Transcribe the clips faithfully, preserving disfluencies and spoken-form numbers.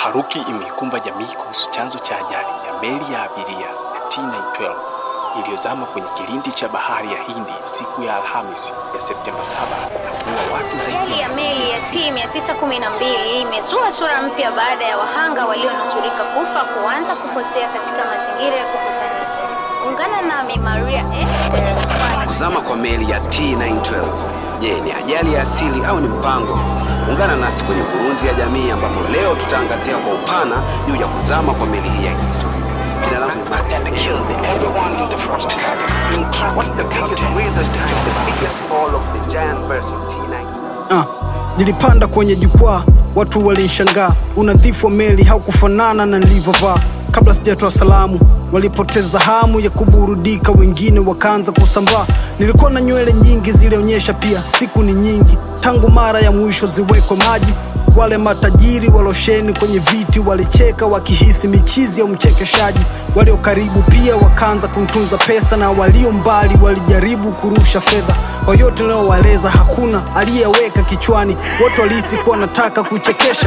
Taharuki imeikumba jamii kuhusu chanzo cha ajali ya meli ya abiria ya T nine twelve iliyozama kwenye kilindi cha bahari ya Hindi siku ya Alhamisi ya Septemba saba na kuua watu zaidi. Ajali ya meli ya T mia tisa kumi na mbili imezua sura mpya baada ya wahanga walionusurika kufa kuanza kupotea katika mazingira ya kutatanisha. Ungana nami Maria F kwenye jukwaa. Kuzama kwa meli ya T nine twelve. Je, ni ajali ya asili au ni mpango? Ungana nasi kwenye Kurunzi ya Jamii ambapo leo tutaangazia kwa upana juu ya kuzama kwa meli hii ya kihistoria. Jina langu ni Martin. Everyone in the first cabin. What's the biggest weirdest time, the biggest fall of the giant vessel T nine? Ah, nilipanda kwenye jukwaa, watu walinishangaa. Unadhifu wa meli haukufanana na nilivyovaa. Kabla sijatoa salamu, walipoteza hamu ya kuburudika, wengine wakaanza kusambaa. Nilikuwa na nywele nyingi zilionyesha pia siku ni nyingi tangu mara ya mwisho ziwekwe maji. Wale matajiri walosheni kwenye viti walicheka wakihisi michizi ya mchekeshaji. Walio karibu pia wakaanza kumtunza pesa, na walio mbali walijaribu kurusha fedha. Kwa yote leo waleza hakuna aliyeweka kichwani, wote walihisi kuwa nataka kuchekesha.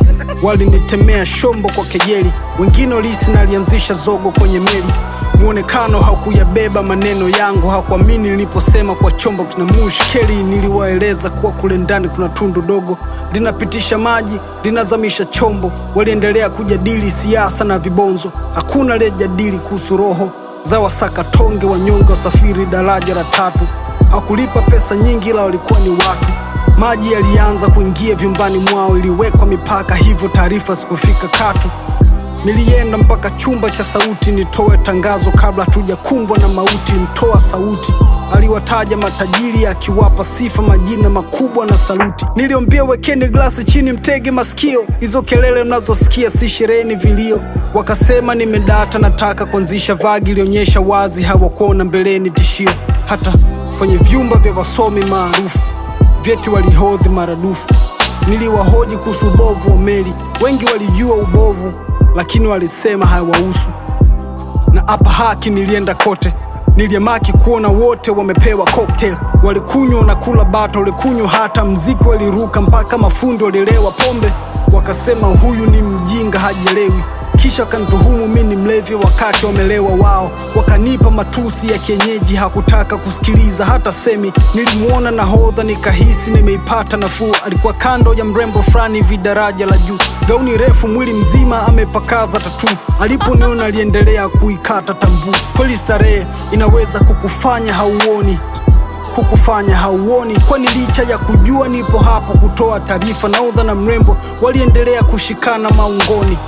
Walinitemea shombo kwa kejeli, wengine walihisi nalianzisha zogo kwenye meli. Muonekano haukuyabeba maneno yangu, hakuamini niliposema kwa chombo kina mushkeli. Niliwaeleza kuwa kule ndani kuna tundu dogo linapitisha maji, linazamisha chombo. Waliendelea kujadili siasa na vibonzo, hakuna aliyejadili kuhusu roho za wasakatonge wanyonge wasafiri daraja la tatu. Hakulipa pesa nyingi, ila walikuwa ni watu. Maji yalianza kuingia vyumbani mwao, iliwekwa mipaka, hivyo taarifa zikufika katu. Nilienda mpaka chumba cha sauti nitoe tangazo kabla hatujakumbwa na mauti. Mtoa sauti aliwataja matajiri akiwapa sifa, majina makubwa na saluti. Niliombea wekeni glasi chini mtege masikio, hizo kelele mnazosikia si sherehe ni vilio. Wakasema nimedata, nataka kuanzisha vagi, ilionyesha wazi hawakuona mbeleni tishio. Hata kwenye vyumba vya wasomi maarufu vyeti walihodhi maradufu. Niliwahoji kuhusu ubovu wa meli, wengi walijua ubovu lakini walisema hawahusu. Na hapa haki nilienda kote, niliamaki kuona wote wamepewa cocktail. Walikunywa na kula bata, walikunywa hata mziki waliruka, mpaka mafundi walilewa pombe. Wakasema huyu ni mjinga hajielewi, kisha wakanituhumu mimi ni mlevi wakati wamelewa wao. Wakanipa matusi ya kienyeji, hakutaka kusikiliza hata semi. Nilimuona nahodha nikahisi nimeipata nafuu, alikuwa kando ya mrembo fulani hivi daraja la juu. Gauni refu, mwili mzima amepakaza tatu. Aliponiona aliendelea kuikata tambu. Kweli starehe inaweza kukufanya hauoni, kukufanya hauoni. Kwani licha ya kujua nipo hapo kutoa taarifa, nahodha na mrembo waliendelea kushikana maungoni.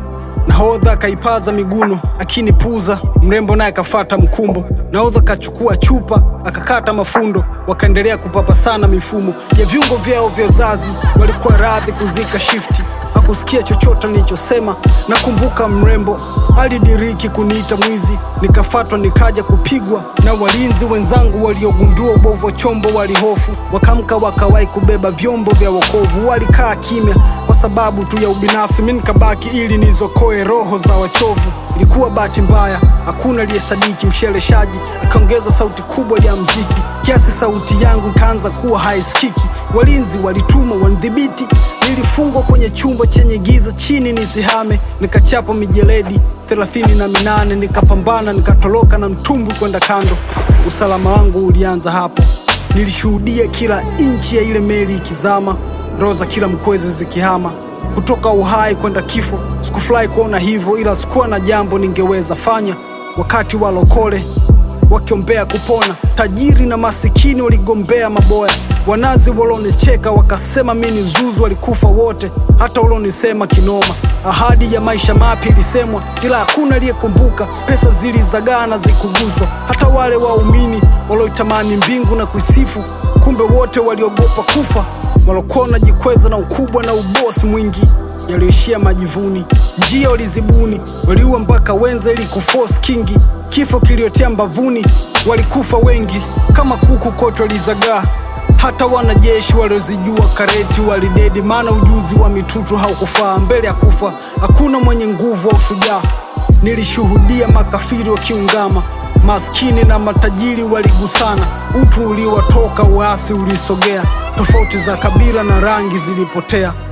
Nahodha kaipaza miguno akinipuza, mrembo naye kafata mkumbo. Nahodha kachukua chupa akakata mafundo, wakaendelea kupapasana mifumo ya viungo vyao vya uzazi. Walikuwa radhi kuzika shifti, hakusikia chochote nilichosema. Nakumbuka mrembo alidiriki kuniita mwizi, nikafatwa nikaja kupigwa na walinzi wenzangu. Waliogundua ubovu wa chombo walihofu, wakamka wakawai kubeba vyombo vya wokovu. Walikaa kimya kwa sababu tu ya ubinafsi, mimi nikabaki ili nizokoe roho za wachovu. Ilikuwa bahati mbaya, hakuna aliyesadiki msheleshaji. Akaongeza sauti kubwa ya mziki kiasi sauti yangu ikaanza kuwa haisikiki. Walinzi walitumwa wanidhibiti, nilifungwa kwenye chumba chenye giza chini nisihame. Nikachapa mijeledi thelathini na minane, nikapambana nikatoroka na mtumbwi kwenda kando. Usalama wangu ulianza hapo, nilishuhudia kila inchi ya ile meli ikizama, roho za kila mkwezi zikihama kutoka uhai kwenda kifo. Sikufurahi kuona hivyo, ila sikuwa na jambo ningeweza fanya. Wakati walokole wakiombea kupona, tajiri na masikini waligombea maboya. Wanazi walonicheka wakasema mimi ni zuzu, walikufa wote, hata walonisema kinoma. Ahadi ya maisha mapya ilisemwa, ila hakuna aliyekumbuka. Pesa zilizagaa na zikuguswa, hata wale waumini walioitamani mbingu na kuisifu, kumbe wote waliogopa kufa. Walikuwa wanajikweza na ukubwa na ubosi mwingi, yaliyoishia majivuni. Njia walizibuni, waliua mpaka wenza ili kuforce kingi. Kifo kiliotea mbavuni, walikufa wengi kama kuku kote walizagaa. Hata wanajeshi waliozijua kareti walidedi, maana ujuzi wa mitutu haukufaa. Mbele ya kufa hakuna mwenye nguvu au shujaa. Nilishuhudia makafiri wakiungama, maskini na matajiri waligusana. Utu uliwatoka, uasi ulisogea, tofauti za kabila na rangi zilipotea.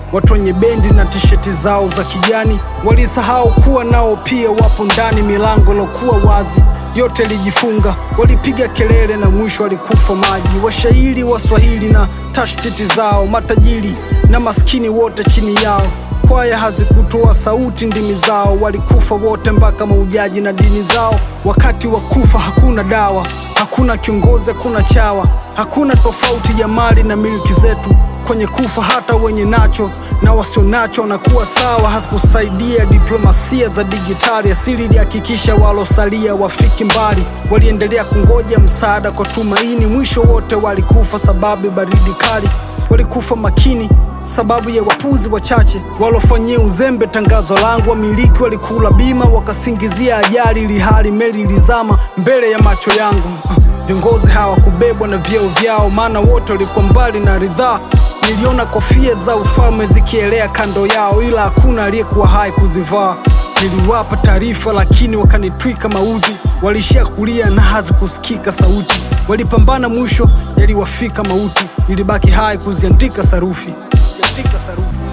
Watu wenye bendi na tisheti zao za kijani walisahau kuwa nao pia wapo ndani. Milango lokuwa wazi yote lijifunga, walipiga kelele na mwisho walikufa maji. Washairi Waswahili na tashtiti zao, matajiri na maskini wote chini yao. Kwaya hazikutoa sauti ndimi zao, walikufa wote mpaka maujaji na dini zao. Wakati wa kufa hakuna dawa, hakuna kiongozi, hakuna chawa, hakuna tofauti ya mali na miliki zetu. Kwenye kufa hata wenye nacho na wasio nacho na kuwa sawa. Hazikusaidia diplomasia za digitali, asili ilihakikisha walosalia wafiki mbali. Waliendelea kungoja msaada kwa tumaini, mwisho wote walikufa sababu baridi kali. Walikufa makini sababu ya wapuzi wachache walofanyia uzembe tangazo langu. Wamiliki walikula bima wakasingizia ajali, ili hali meli ilizama mbele ya macho yangu. Viongozi hawakubebwa na vyeo vyao, maana wote walikuwa mbali na ridhaa. Niliona kofia za ufalme zikielea kando yao, ila hakuna aliyekuwa hai kuzivaa. Niliwapa taarifa lakini wakanitwika maudhi, walishia kulia na hazikusikika sauti. Walipambana mwisho yaliwafika mauti, nilibaki hai kuziandika sarufi. Siandika sarufi.